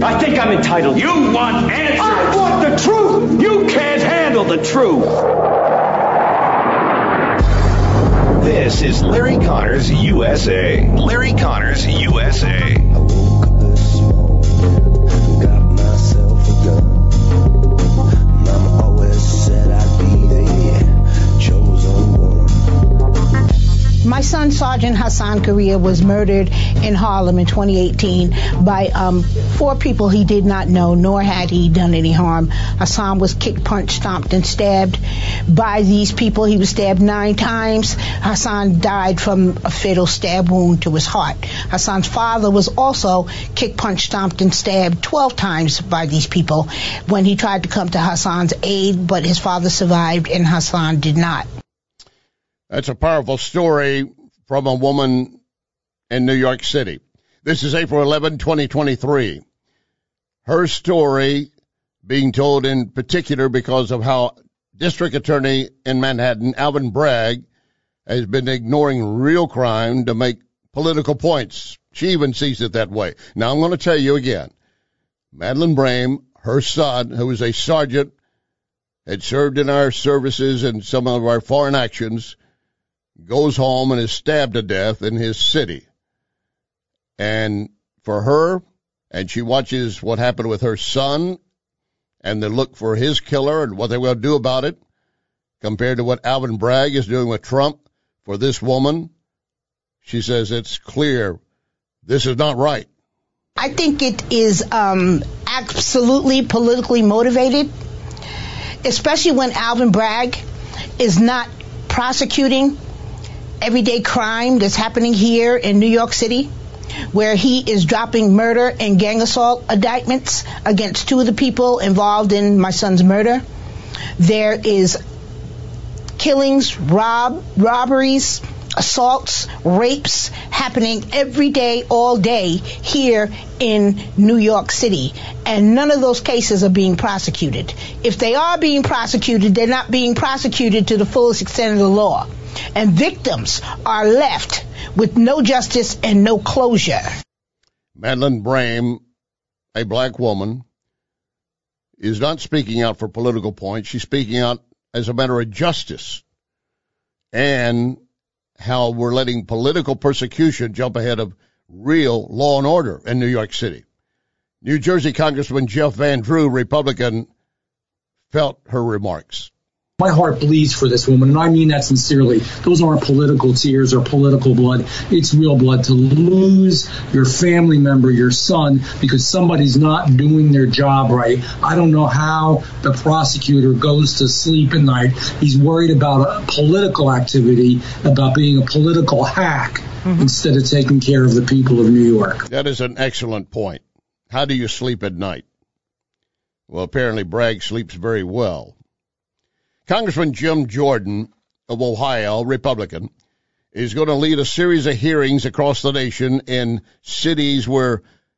I think I'm entitled. You want answers. I want the truth. You can't handle the truth. This is Larry Connors USA. Larry Connors USA. I woke up this morning, got myself a gun. Mama always said I'd be the chosen one. My son, Sergeant Hassan Correa, was murdered in Harlem in 2018 by 4 people he did not know, nor had he done any harm. Hassan was kicked, punched, stomped, and stabbed by these people. He was stabbed 9 times. Hassan died from a fatal stab wound to his heart. Hassan's father was also kicked, punched, stomped, and stabbed 12 times by these people when he tried to come to Hassan's aid, but his father survived and Hassan did not. That's a powerful story from a woman in New York City. This is April 11, 2023. Her story being told in particular because of how District Attorney in Manhattan, Alvin Bragg, has been ignoring real crime to make political points. She even sees it that way. Now, I'm going to tell you again, Madeleine Brame, her son, who is a sergeant, had served in our services and some of our foreign actions, goes home and is stabbed to death in his city. And for her, and she watches what happened with her son and the look for his killer and what they will do about it, compared to what Alvin Bragg is doing with Trump for this woman, she says it's clear this is not right. I think it is absolutely politically motivated, especially when Alvin Bragg is not prosecuting everyday crime that's happening here in New York City, where he is dropping murder and gang assault indictments against 2 of the people involved in my son's murder. There is killings, robberies, assaults, rapes happening every day, all day here in New York City. And none of those cases are being prosecuted. If they are being prosecuted, they're not being prosecuted to the fullest extent of the law. And victims are left with no justice and no closure. Madeleine Brame, a black woman, is not speaking out for political points. She's speaking out as a matter of justice and how we're letting political persecution jump ahead of real law and order in New York City. New Jersey Congressman Jeff Van Drew, Republican, felt her remarks. My heart bleeds for this woman, and I mean that sincerely. Those aren't political tears or political blood. It's real blood to lose your family member, your son, because somebody's not doing their job right. I don't know how the prosecutor goes to sleep at night. He's worried about a political activity, about being a political hack, instead of taking care of the people of New York. That is an excellent point. How do you sleep at night? Well, apparently Bragg sleeps very well. Congressman Jim Jordan of Ohio, Republican, is going to lead a series of hearings across the nation in cities where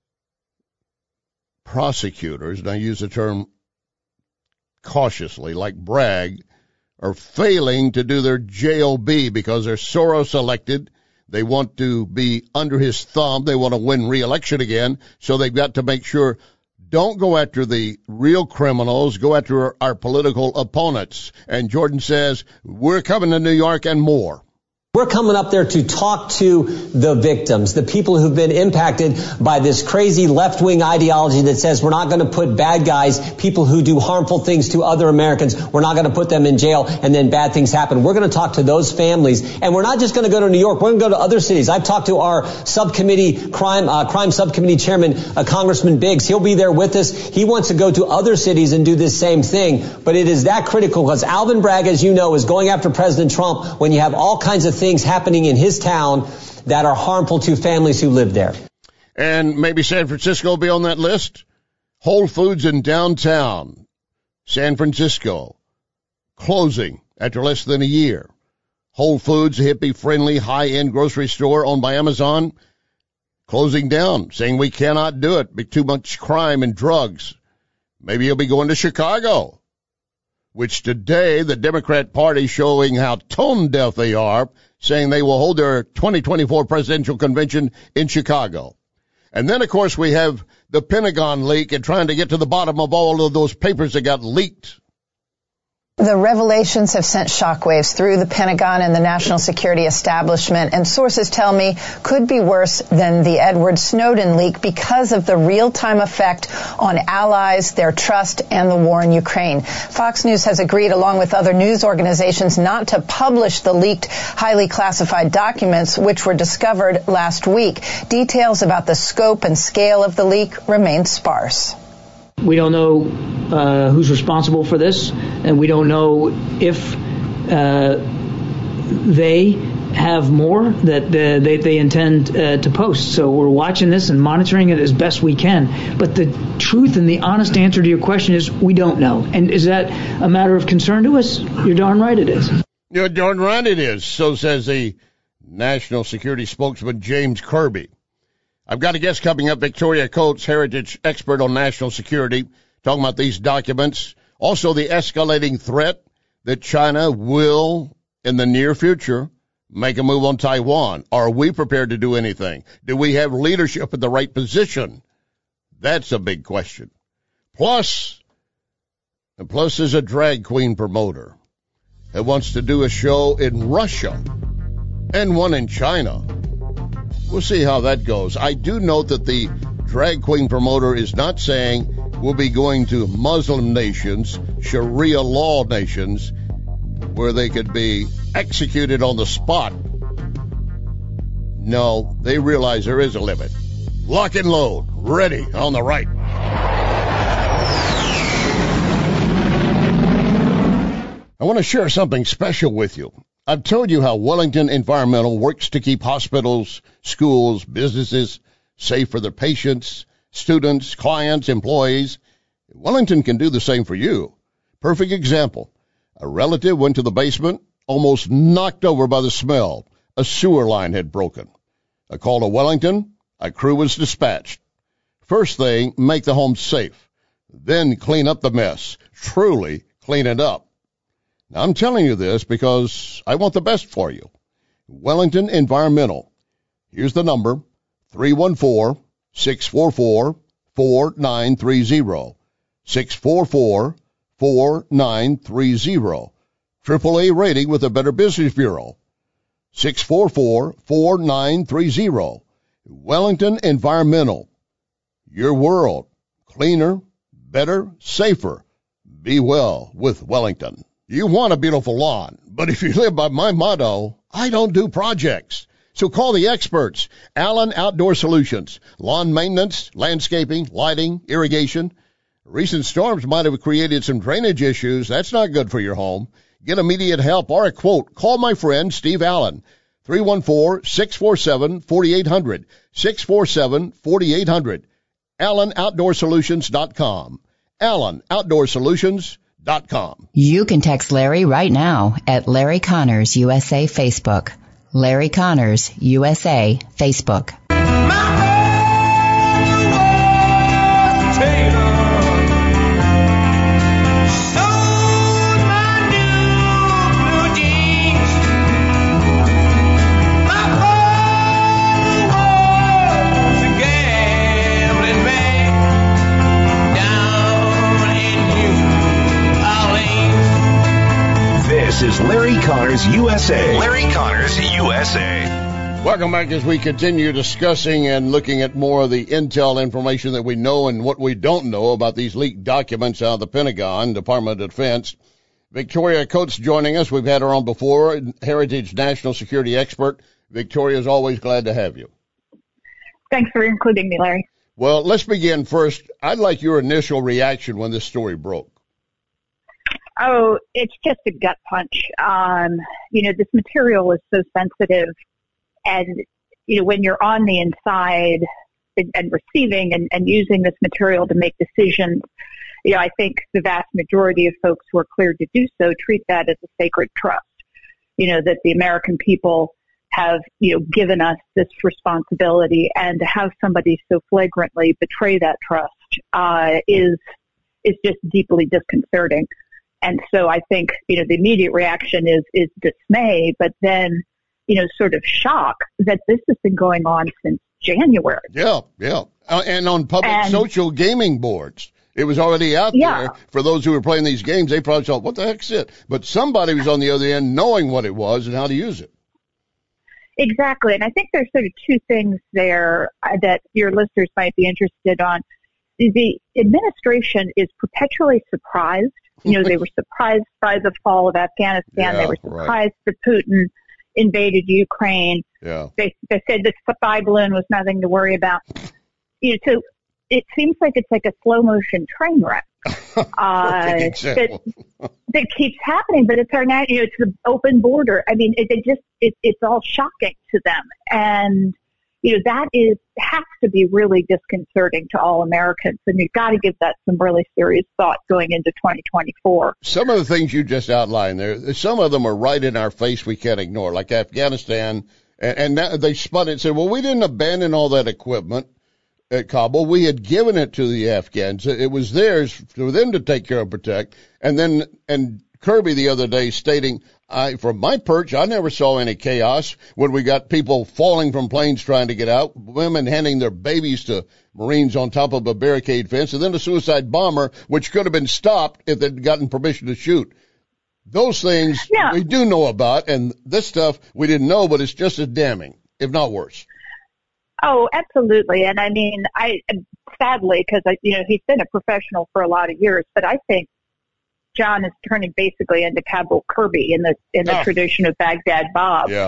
prosecutors, and I use the term cautiously, like Bragg, are failing to do their JOB because they're Soros elected. They want to be under his thumb. They want to win re-election again, so they've got to make sure don't go after the real criminals, go after our political opponents. And Jordan says, we're coming to New York and more. We're coming up there to talk to the victims, the people who've been impacted by this crazy left-wing ideology that says we're not going to put bad guys, people who do harmful things to other Americans, we're not going to put them in jail and then bad things happen. We're going to talk to those families. And we're not just going to go to New York. We're going to go to other cities. I've talked to our subcommittee, crime subcommittee chairman, Congressman Biggs. He'll be there with us. He wants to go to other cities and do this same thing. But it is that critical because Alvin Bragg, as you know, is going after President Trump when you have all kinds of things happening in his town that are harmful to families who live there. And maybe San Francisco will be on that list. Whole Foods in downtown San Francisco closing after less than a year. Whole Foods, a hippie-friendly, high-end grocery store owned by Amazon, closing down, saying we cannot do it, be too much crime and drugs. Maybe you'll be going to Chicago, which today the Democrat Party showing how tone deaf they are, saying they will hold their 2024 presidential convention in Chicago. And then, of course, we have the Pentagon leak and trying to get to the bottom of all of those papers that got leaked. The revelations have sent shockwaves through the Pentagon and the national security establishment, and sources tell me could be worse than the Edward Snowden leak because of the real-time effect on allies, their trust, and the war in Ukraine. Fox News has agreed, along with other news organizations, not to publish the leaked, highly classified documents which were discovered last week. Details about the scope and scale of the leak remain sparse. We don't know who's responsible for this, and we don't know if they have more that they intend to post. So we're watching this and monitoring it as best we can. But the truth and the honest answer to your question is we don't know. And is that a matter of concern to us? You're darn right it is. You're darn right it is. So says the national security spokesman, James Kirby. I've got a guest coming up, Victoria Coates, heritage expert on national security, talking about these documents. Also, the escalating threat that China will, in the near future, make a move on Taiwan. Are we prepared to do anything? Do we have leadership in the right position? That's a big question. Plus there's a drag queen promoter that wants to do a show in Russia and one in China. We'll see how that goes. I do note that the drag queen promoter is not saying we'll be going to Muslim nations, Sharia law nations, where they could be executed on the spot. No, they realize there is a limit. Lock and load. Ready on the right. I want to share something special with you. I've told you how Wellington Environmental works to keep hospitals, schools, businesses safe for their patients, students, clients, employees. Wellington can do the same for you. Perfect example. A relative went to the basement, almost knocked over by the smell. A sewer line had broken. A call to Wellington, a crew was dispatched. First thing, make the home safe. Then clean up the mess. Truly clean it up. Now, I'm telling you this because I want the best for you. Wellington Environmental. Here's the number, 314-644-4930. 644-4930. AAA rating with the Better Business Bureau. 644-4930. Wellington Environmental. Your world. Cleaner, better, safer. Be well with Wellington. You want a beautiful lawn, but if you live by my motto, I don't do projects. So call the experts. Allen Outdoor Solutions. Lawn maintenance, landscaping, lighting, irrigation. Recent storms might have created some drainage issues. That's not good for your home. Get immediate help or a quote. Call my friend Steve Allen. 314-647-4800. 647-4800. AllenOutdoorSolutions.com. AllenOutdoorSolutions.com. You can text Larry right now at Larry Connors USA Facebook. Larry Connors USA Facebook. This is Larry Connors USA. Larry Connors USA. Welcome back as we continue discussing and looking at more of the intel information that we know and what we don't know about these leaked documents out of the Pentagon, Department of Defense. Victoria Coates joining us. We've had her on before, Heritage National Security Expert. Victoria is always glad to have you. Thanks for including me, Larry. Well, let's begin first. I'd like your initial reaction when this story broke. Oh, it's just a gut punch. This material is so sensitive. And, when you're on the inside and receiving and using this material to make decisions, I think the vast majority of folks who are cleared to do so treat that as a sacred trust, that the American people have, given us this responsibility, and to have somebody so flagrantly betray that trust is just deeply disconcerting. And so I think, the immediate reaction is dismay, but then, sort of shock that this has been going on since January. Yeah. And on public social gaming boards. It was already out there for those who were playing these games. They probably thought, what the heck's it? But somebody was on the other end knowing what it was and how to use it. Exactly. And I think there's sort of two things there that your listeners might be interested on. The administration is perpetually surprised. You know, they were surprised by the fall of Afghanistan. They were surprised that Putin invaded Ukraine. Yeah. They said the spy balloon was nothing to worry about. You know, so it seems like it's like a slow motion train wreck that keeps happening. But it's it's the open border. I mean, it's all shocking to them, and you know that has to be really disconcerting to all Americans. And you've got to give that some really serious thought going into 2024. Some of the things you just outlined there, some of them are right in our face. We can't ignore, like Afghanistan, and they spun it and said, "Well, we didn't abandon all that equipment at Kabul. We had given it to the Afghans. It was theirs for them to take care and protect." And Kirby the other day stating, from my perch, I never saw any chaos when we got people falling from planes trying to get out, women handing their babies to Marines on top of a barricade fence, and then a suicide bomber, which could have been stopped if they'd gotten permission to shoot. Those things we do know about, and this stuff we didn't know, but it's just as damning, if not worse. Oh, absolutely. And I mean, sadly, because he's been a professional for a lot of years, but I think John is turning basically into Kabul Kirby in the tradition of Baghdad Bob. Yeah.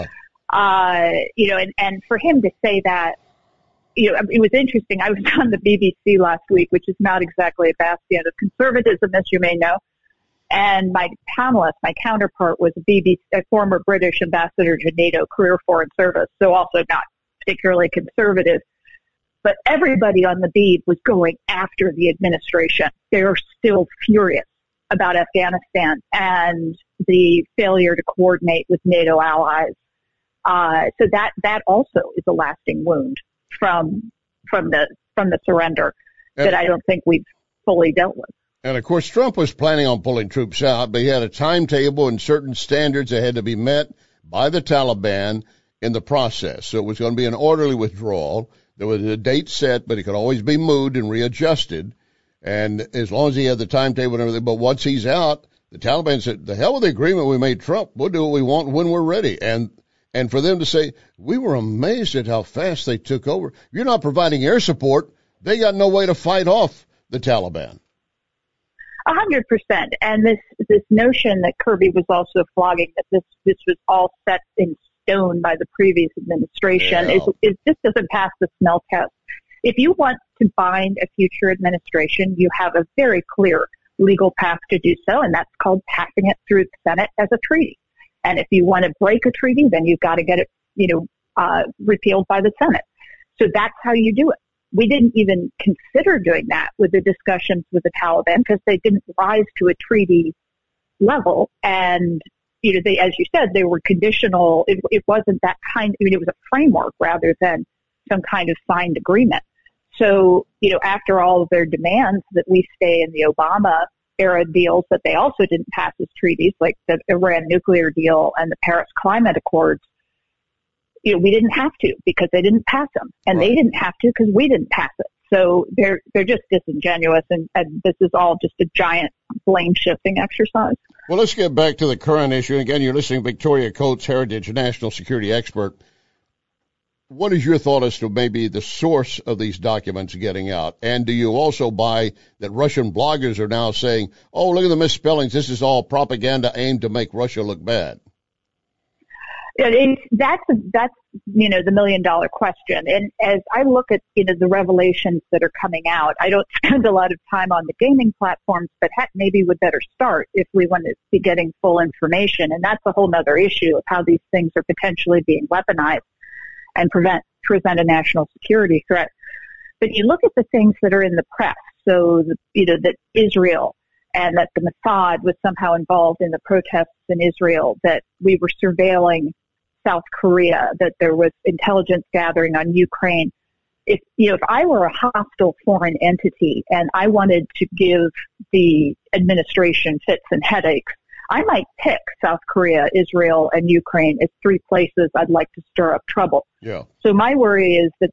And for him to say that, it was interesting. I was on the BBC last week, which is not exactly a bastion of conservatism, as you may know. And my panelist, my counterpart, was a former British ambassador to NATO, career foreign service, so also not particularly conservative, but everybody on the beat was going after the administration. They are still furious about Afghanistan and the failure to coordinate with NATO allies. So that also is a lasting wound from the surrender that I don't think we've fully dealt with. And of course, Trump was planning on pulling troops out, but he had a timetable and certain standards that had to be met by the Taliban in the process. So it was going to be an orderly withdrawal. There was a date set, but it could always be moved and readjusted. And as long as he had the timetable and everything, but once he's out, the Taliban said, the hell with the agreement we made Trump. We'll do what we want when we're ready. And for them to say, we were amazed at how fast they took over. You're not providing air support. They got no way to fight off the Taliban. 100%. And this notion that Kirby was also flogging, that this was all set in stone by the previous administration, it just doesn't pass the smell test. If you want to bind a future administration, you have a very clear legal path to do so, and that's called passing it through the Senate as a treaty. And if you want to break a treaty, then you've got to get it, repealed by the Senate. So that's how you do it. We didn't even consider doing that with the discussions with the Taliban because they didn't rise to a treaty level. And, they, as you said, they were conditional. It wasn't that kind. It was a framework rather than some kind of signed agreement. So, after all of their demands that we stay in the Obama era deals that they also didn't pass as treaties, like the Iran nuclear deal and the Paris Climate Accords, we didn't have to because they didn't pass them, and they didn't have to because we didn't pass it. So they're just disingenuous, and this is all just a giant blame shifting exercise. Well, let's get back to the current issue. Again, you're listening to Victoria Coates, Heritage national security expert. What is your thought as to maybe the source of these documents getting out? And do you also buy that Russian bloggers are now saying, oh, look at the misspellings, this is all propaganda aimed to make Russia look bad? That's the $1 million question. And as I look at, the revelations that are coming out, I don't spend a lot of time on the gaming platforms, but heck, maybe we'd better start if we want to be getting full information. And that's a whole other issue of how these things are potentially being weaponized and present a national security threat. But you look at the things that are in the press. So, that Israel and that the Mossad was somehow involved in the protests in Israel, that we were surveilling South Korea, that there was intelligence gathering on Ukraine. If I were a hostile foreign entity and I wanted to give the administration fits and headaches, I might pick South Korea, Israel, and Ukraine as three places I'd like to stir up trouble. Yeah. So my worry is that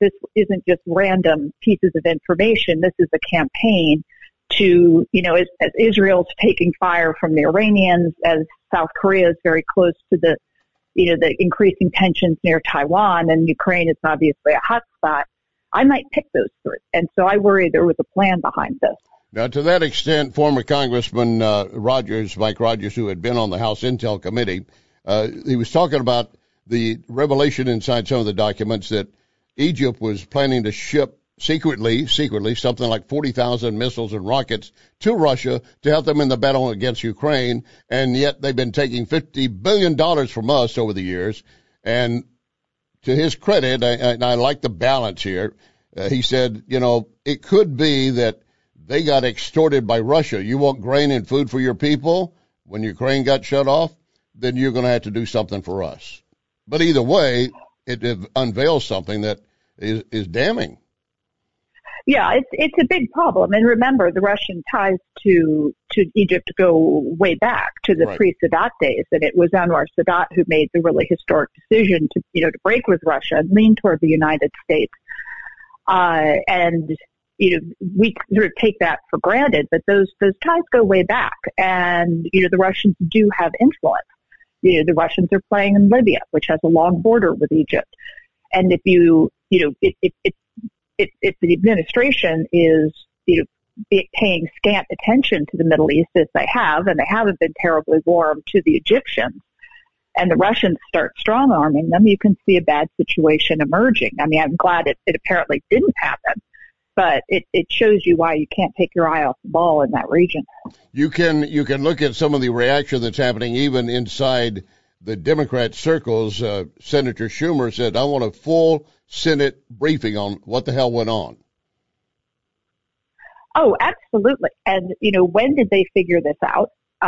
this isn't just random pieces of information. This is a campaign to, as Israel's taking fire from the Iranians, as South Korea is very close to the increasing tensions near Taiwan, and Ukraine is obviously a hot spot. I might pick those three. And so I worry there was a plan behind this. Now, to that extent, former Congressman Mike Rogers, who had been on the House Intel Committee, he was talking about the revelation inside some of the documents that Egypt was planning to ship secretly, something like 40,000 missiles and rockets to Russia to help them in the battle against Ukraine, and yet they've been taking $50 billion from us over the years. And to his credit, I like the balance here, he said, it could be that they got extorted by Russia. You want grain and food for your people? When Ukraine got shut off, then you're going to have to do something for us. But either way, it unveils something that is damning. Yeah, it's a big problem. And remember, the Russian ties to Egypt go way back to the pre-Sadat days. And it was Anwar Sadat who made the really historic decision to break with Russia and lean toward the United States. We sort of take that for granted, but those ties go way back. And, the Russians do have influence. The Russians are playing in Libya, which has a long border with Egypt. And if if the administration is, paying scant attention to the Middle East as they have, and they haven't been terribly warm to the Egyptians, and the Russians start strong-arming them, you can see a bad situation emerging. I mean, I'm glad it apparently didn't happen, but it shows you why you can't take your eye off the ball in that region. You can look at some of the reaction that's happening even inside the Democrat circles. Senator Schumer said, I want a full Senate briefing on what the hell went on. Oh, absolutely. And, when did they figure this out?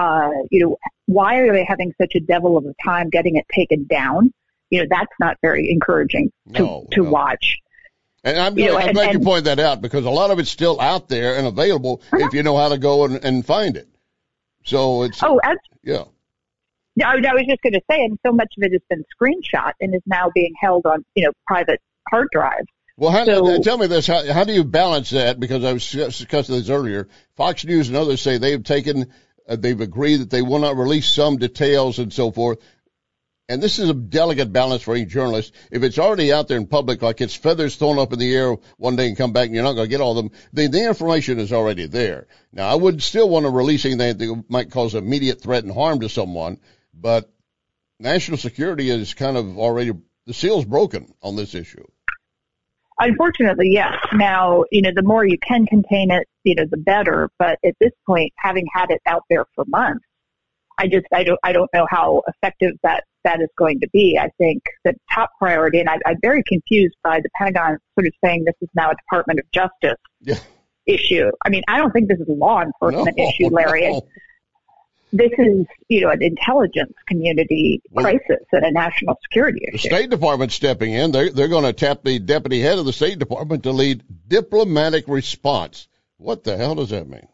Why are they having such a devil of a time getting it taken down? That's not very encouraging to watch. And I'm glad you pointed that out, because a lot of it's still out there and available if you know how to go and find it. So it's, yeah. No, I was just going to say, and so much of it has been screenshot and is now being held on, private hard drives. Well, tell me this, how do you balance that? Because I was discussing this earlier. Fox News and others say they've agreed that they will not release some details and so forth. And this is a delicate balance for any journalist. If it's already out there in public, like it's feathers thrown up in the air one day and come back and you're not going to get all of them, then the information is already there. Now, I would still want to release anything that might cause immediate threat and harm to someone, but national security is kind of already, the seal's broken on this issue. Unfortunately, yes. Now, the more you can contain it, the better. But at this point, having had it out there for months, I don't know how effective that is going to be. I think the top priority, and I'm very confused by the Pentagon sort of saying this is now a Department of Justice issue. I mean, I don't think this is a law enforcement issue, Larry. No. This is, an intelligence community crisis and a national security issue. The State Department stepping in. They're going to tap the deputy head of the State Department to lead diplomatic response. What the hell does that mean?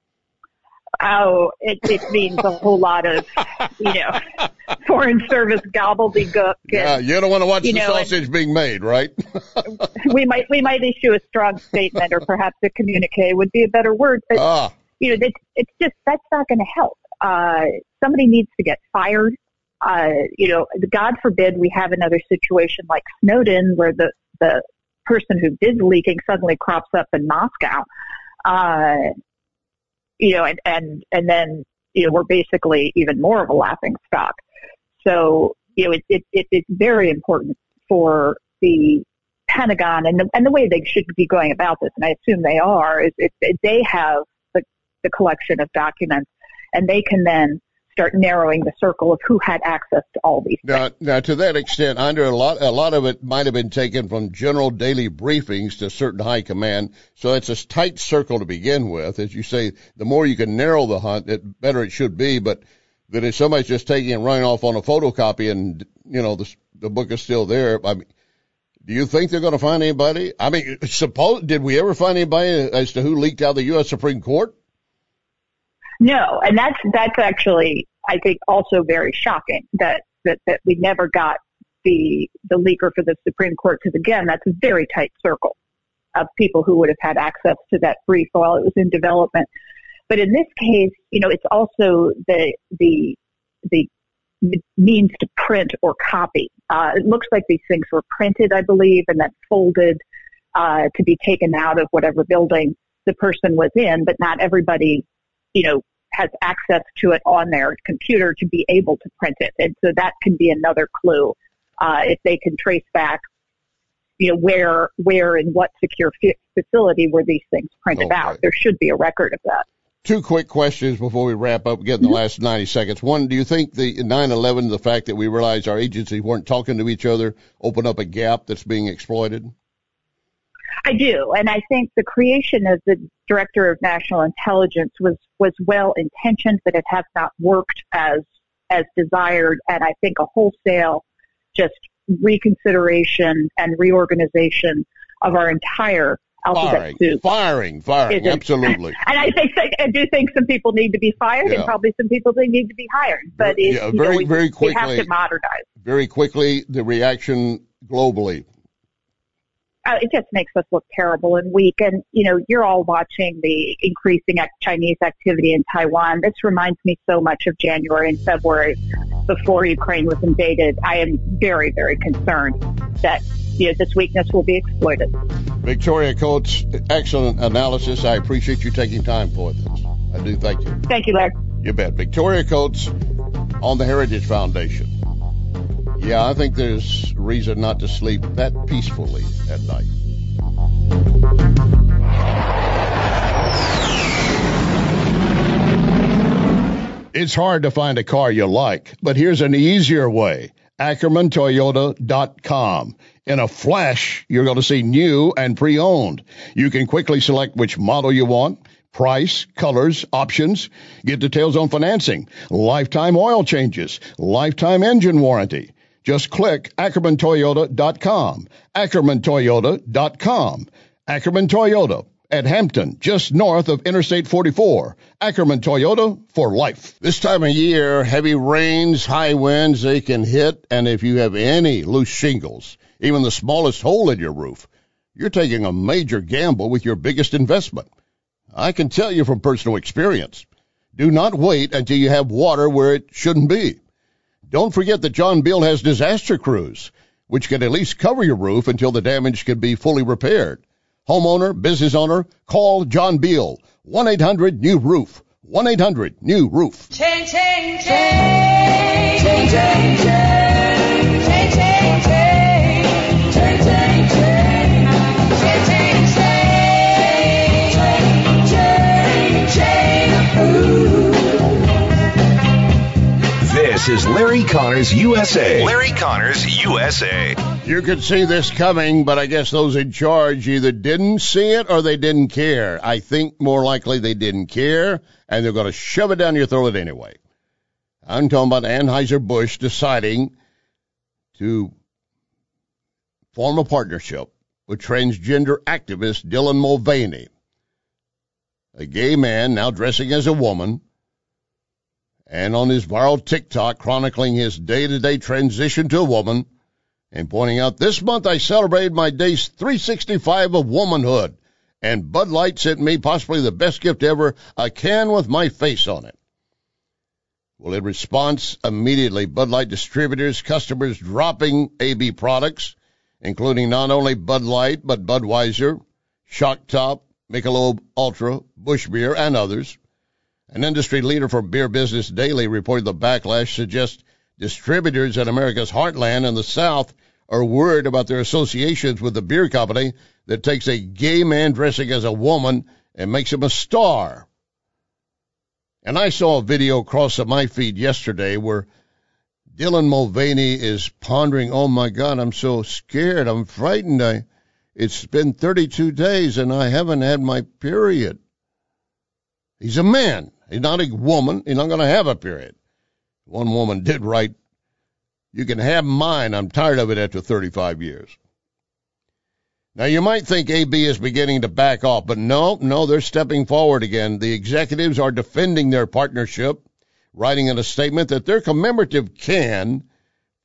Oh, it means a whole lot of, Foreign Service gobbledygook. Yeah, you don't want to watch the sausage being made, right? we might issue a strong statement, or perhaps a communique would be a better word. But it's just, that's not going to help. Somebody needs to get fired. God forbid we have another situation like Snowden, where the person who did the leaking suddenly crops up in Moscow. And then, we're basically even more of a laughing stock. So, it's very important for the Pentagon and the way they should be going about this, and I assume they are, is they have the collection of documents, and they can then start narrowing the circle of who had access to all these things. Now, to that extent, a lot of it might have been taken from general daily briefings to certain high command. So it's a tight circle to begin with. As you say, the more you can narrow the hunt, the better it should be. But that if somebody's just taking and running off on a photocopy and, the book is still there, I mean, do you think they're going to find anybody? I mean, did we ever find anybody as to who leaked out of the U.S. Supreme Court? No, and that's actually, I think, also very shocking that we never got the leaker for the Supreme Court, because again, that's a very tight circle of people who would have had access to that brief while it was in development. But in this case, it's also the means to print or copy. It looks like these things were printed, I believe, and then folded to be taken out of whatever building the person was in, but not everybody, has access to it on their computer to be able to print it. And so that can be another clue. If they can trace back, where in what secure facility were these things printed out. There should be a record of that. Two quick questions before we wrap up, get in the last 90 seconds. One, do you think the 9/11, the fact that we realized our agencies weren't talking to each other, opened up a gap that's being exploited? I do, and I think the creation of the Director of National Intelligence was well intentioned, but it has not worked as desired. And I think a wholesale just reconsideration and reorganization of our entire alphabet soup. Firing, absolutely. And I do think some people need to be fired, and probably some people need to be hired. But very quickly, we have to modernize. Very quickly, the reaction globally. It just makes us look terrible and weak. And, you're all watching the increasing Chinese activity in Taiwan. This reminds me so much of January and February before Ukraine was invaded. I am very, very concerned that, this weakness will be exploited. Victoria Coates, excellent analysis. I appreciate you taking time for this. I do. Thank you. Thank you, Larry. You bet. Victoria Coates on the Heritage Foundation. Yeah, I think there's reason not to sleep that peacefully at night. It's hard to find a car you like, but here's an easier way. AckermanToyota.com. In a flash, you're going to see new and pre-owned. You can quickly select which model you want, price, colors, options, get details on financing, lifetime oil changes, lifetime engine warranty. Just click AckermanToyota.com. AckermanToyota.com. Ackerman Toyota at Hampton, just north of Interstate 44. Ackerman Toyota for life. This time of year, heavy rains, high winds, they can hit, and if you have any loose shingles, even the smallest hole in your roof, you're taking a major gamble with your biggest investment. I can tell you from personal experience. Do not wait until you have water where it shouldn't be. Don't forget that John Beal has disaster crews, which can at least cover your roof until the damage can be fully repaired. Homeowner, business owner, call John Beal. 1-800-NEW-ROOF. 1-800-NEW-ROOF. Change, change, change. Change, change, change. Change, change, change. Change, change, change. Change, change, change. Change, change, change. This is Larry Connors USA. Larry Connors USA. You could see this coming, but I guess those in charge either didn't see it or they didn't care. I think more likely they didn't care, and they're going to shove it down your throat anyway. I'm talking about Anheuser-Busch deciding to form a partnership with transgender activist Dylan Mulvaney, a gay man now dressing as a woman, and on his viral TikTok chronicling his day-to-day transition to a woman, and pointing out, this month I celebrated my day 365 of womanhood, and Bud Light sent me possibly the best gift ever, a can with my face on it. Well, in response, immediately, Bud Light distributors, customers dropping AB products, including not only Bud Light, but Budweiser, Shock Top, Michelob Ultra, Busch Beer, and others. An industry leader from Beer Business Daily reported the backlash suggests distributors in America's heartland and the South are worried about their associations with the beer company that takes a gay man dressing as a woman and makes him a star. And I saw a video cross my feed yesterday where Dylan Mulvaney is pondering, oh, my God, I'm so scared. I'm frightened. It's been 32 days and I haven't had my period. He's a man. He's not a woman. He's not going to have a period. One woman did write, you can have mine. I'm tired of it after 35 years. Now, you might think AB is beginning to back off, but no, they're stepping forward again. The executives are defending their partnership, writing in a statement that their commemorative can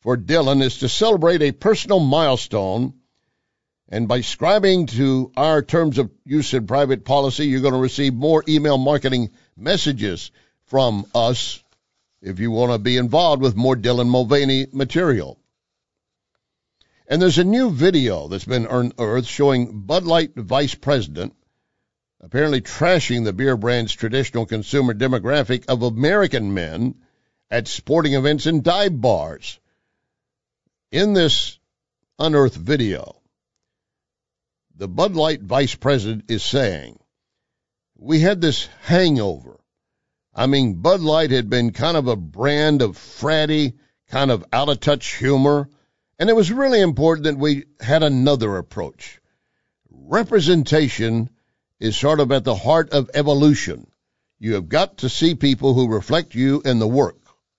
for Dylan is to celebrate a personal milestone, and by subscribing to our terms of use in private policy, you're going to receive more email marketing messages from us if you want to be involved with more Dylan Mulvaney material. And there's a new video that's been unearthed showing Bud Light vice president apparently trashing the beer brand's traditional consumer demographic of American men at sporting events and dive bars. In this unearthed video, the Bud Light vice president is saying, we had this hangover. I mean, Bud Light had been kind of a brand of fratty, kind of out-of-touch humor, and it was really important that we had another approach. Representation is sort of at the heart of evolution. You have got to see people who reflect you in the work.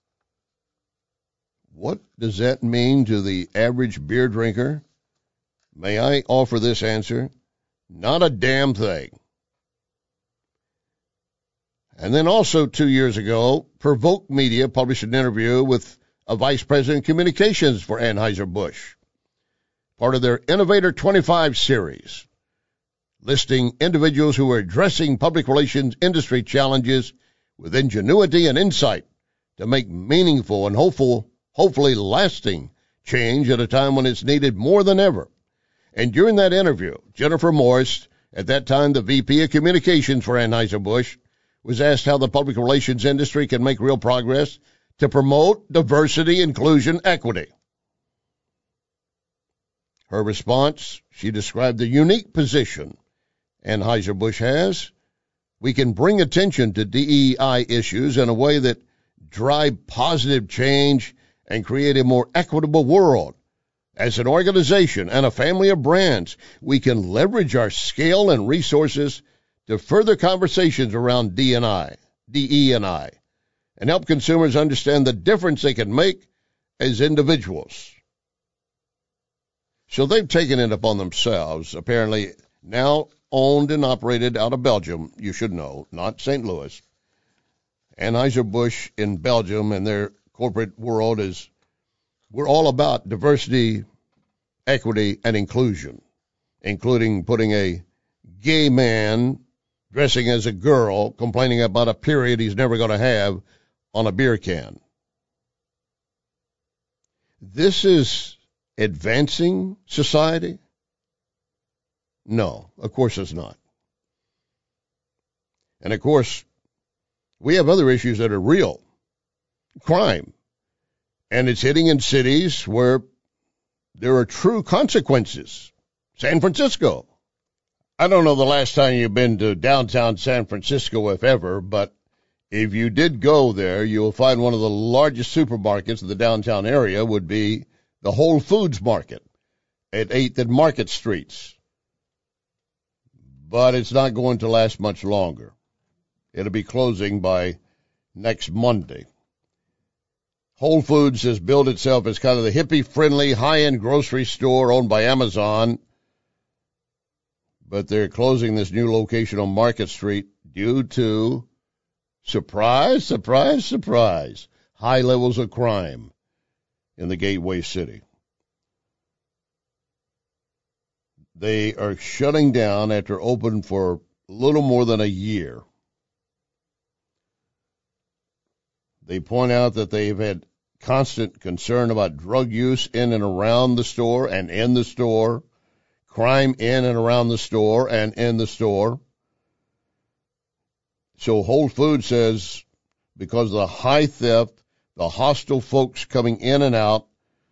What does that mean to the average beer drinker? May I offer this answer? Not a damn thing. And then also 2 years ago, Provoke Media published an interview with a vice president of communications for Anheuser-Busch, part of their Innovator 25 series, listing individuals who are addressing public relations industry challenges with ingenuity and insight to make meaningful and hopefully lasting change at a time when it's needed more than ever. And during that interview, Jennifer Morris, at that time the VP of Communications for Anheuser-Busch, was asked how the public relations industry can make real progress to promote diversity, inclusion, equity. Her response, she described the unique position Anheuser-Busch has. We can bring attention to DEI issues in a way that drive positive change and create a more equitable world. As an organization and a family of brands, we can leverage our scale and resources to further conversations around DE&I, and help consumers understand the difference they can make as individuals. So they've taken it upon themselves, apparently now owned and operated out of Belgium, you should know, not St. Louis. Anheuser-Busch in Belgium and their corporate world is, we're all about diversity, equity, and inclusion, including putting a gay man dressing as a girl, complaining about a period he's never going to have on a beer can. This is advancing society? No, of course it's not. And of course, we have other issues that are real. Crime. And it's hitting in cities where there are true consequences. San Francisco. I don't know the last time you've been to downtown San Francisco, if ever, but if you did go there, you'll find one of the largest supermarkets in the downtown area would be the Whole Foods Market at 8th and Market Streets. But it's not going to last much longer. It'll be closing by next Monday. Whole Foods has built itself as kind of the hippie-friendly, high-end grocery store owned by Amazon, but they're closing this new location on Market Street due to, surprise, surprise, surprise, high levels of crime in the gateway city. They are shutting down after open for a little more than a year. They point out that they've had constant concern about drug use in and around the store and in the store, crime in and around the store and in the store. So Whole Foods says because of the high theft, the hostile folks coming in and out,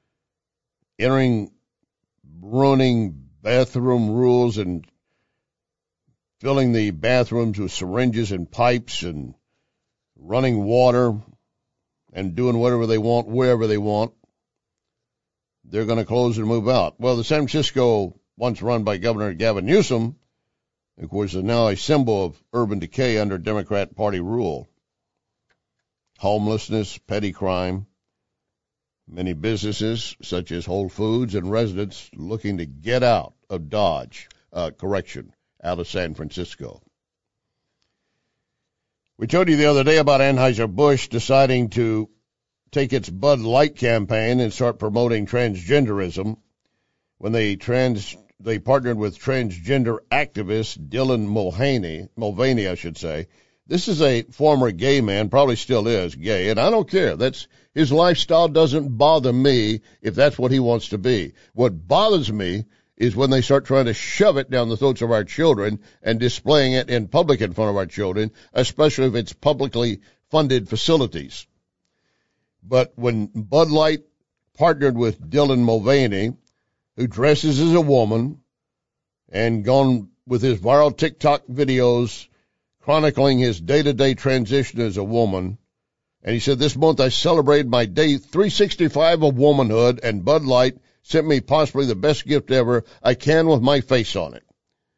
ruining bathroom rules and filling the bathrooms with syringes and pipes and running water and doing whatever they want, wherever they want, they're going to close and move out. Well, the San Francisco, once run by Governor Gavin Newsom, of course, is now a symbol of urban decay under Democrat Party rule. Homelessness, petty crime, many businesses, such as Whole Foods, and residents looking to get out of out of San Francisco. We told you the other day about Anheuser-Busch deciding to take its Bud Light campaign and start promoting transgenderism when they partnered with transgender activist Dylan Mulvaney, I should say. This is a former gay man, probably still is gay, and I don't care. That's his lifestyle doesn't bother me if that's what he wants to be. What bothers me is when they start trying to shove it down the throats of our children and displaying it in public in front of our children, especially if it's publicly funded facilities. But when Bud Light partnered with Dylan Mulvaney, who dresses as a woman and gone with his viral TikTok videos chronicling his day-to-day transition as a woman, and he said, this month I celebrated my day 365 of womanhood, and Bud Light sent me possibly the best gift ever I can with my face on it.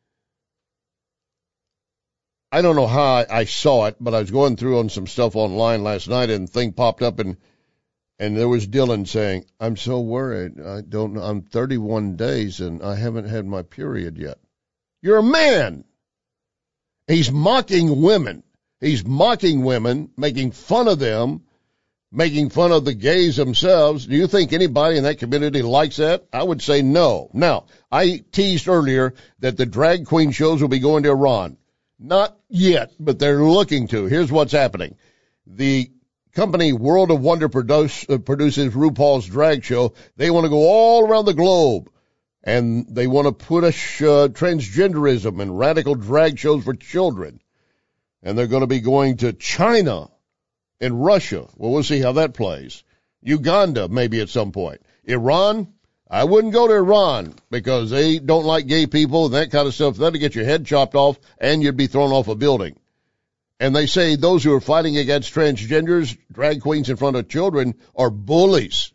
I don't know how I saw it, but I was going through on some stuff online last night, and the thing popped up, and there was Dylan saying, I'm so worried. I don't know. I'm 31 days, and I haven't had my period yet. You're a man. He's mocking women. He's mocking women, making fun of them, making fun of the gays themselves. Do you think anybody in that community likes that? I would say no. Now, I teased earlier that the drag queen shows will be going to Iran. Not yet, but they're looking to. Here's what's happening. The company World of Wonder produces RuPaul's drag show. They want to go all around the globe, and they want to push transgenderism and radical drag shows for children. And they're going to be going to China and Russia. Well, we'll see how that plays. Uganda, maybe at some point. Iran, I wouldn't go to Iran because they don't like gay people and that kind of stuff. That'll get your head chopped off and you'd be thrown off a building. And they say those who are fighting against transgenders, drag queens in front of children, are bullies.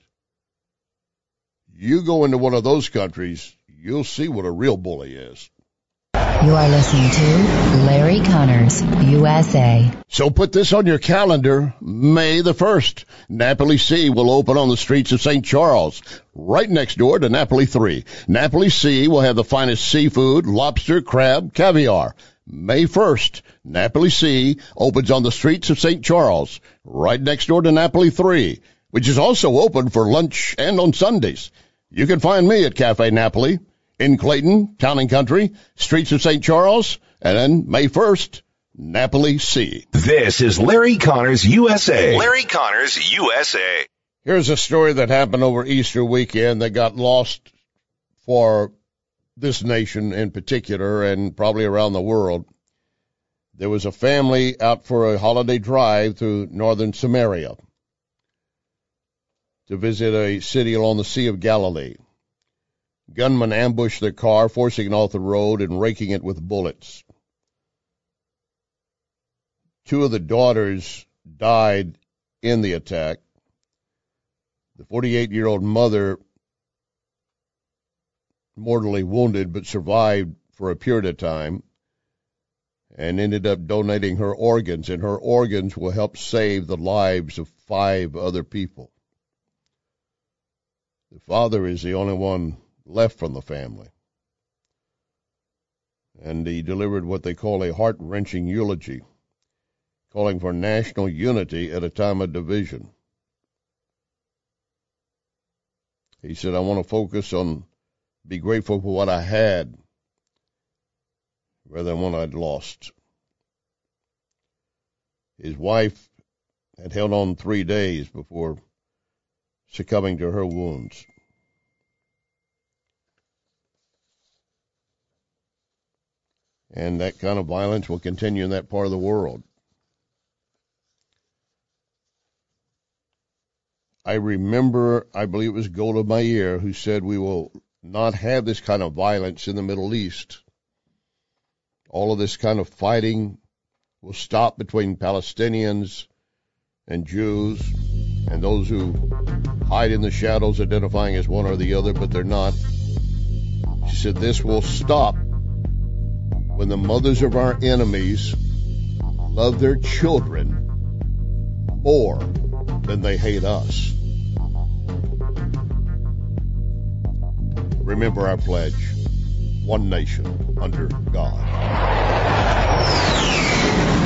You go into one of those countries, you'll see what a real bully is. You are listening to Larry Connors, USA. So put this on your calendar, May the 1st. Napoli Sea will open on the streets of St. Charles, right next door to Napoli 3. Napoli Sea will have the finest seafood, lobster, crab, caviar. May 1st, Napoli Sea opens on the streets of St. Charles, right next door to Napoli 3, which is also open for lunch and on Sundays. You can find me at Cafe Napoli in Clayton, Town and Country, streets of St. Charles, and then May 1st, Napoli Sea. This is Larry Connors, USA. Larry Connors, USA. Here's a story that happened over Easter weekend that got lost for this nation in particular and probably around the world. There was a family out for a holiday drive through northern Samaria to visit a city along the Sea of Galilee. Gunmen ambushed their car, forcing it off the road and raking it with bullets. 2 of the daughters died in the attack. The 48-year-old mother mortally wounded but survived for a period of time and ended up donating her organs, and her organs will help save the lives of 5 other people. The father is the only one left from the family, and he delivered what they call a heart-wrenching eulogy, calling for national unity at a time of division. He said, I want to focus on, be grateful for what I had rather than what I'd lost. His wife had held on 3 days before succumbing to her wounds. And that kind of violence will continue in that part of the world. I remember, I believe it was Golda Meir who said we will not have this kind of violence in the Middle East. All of this kind of fighting will stop between Palestinians and Jews and those who hide in the shadows identifying as one or the other, but they're not. She said this will stop when the mothers of our enemies love their children more than they hate us. Remember our pledge, one nation under God.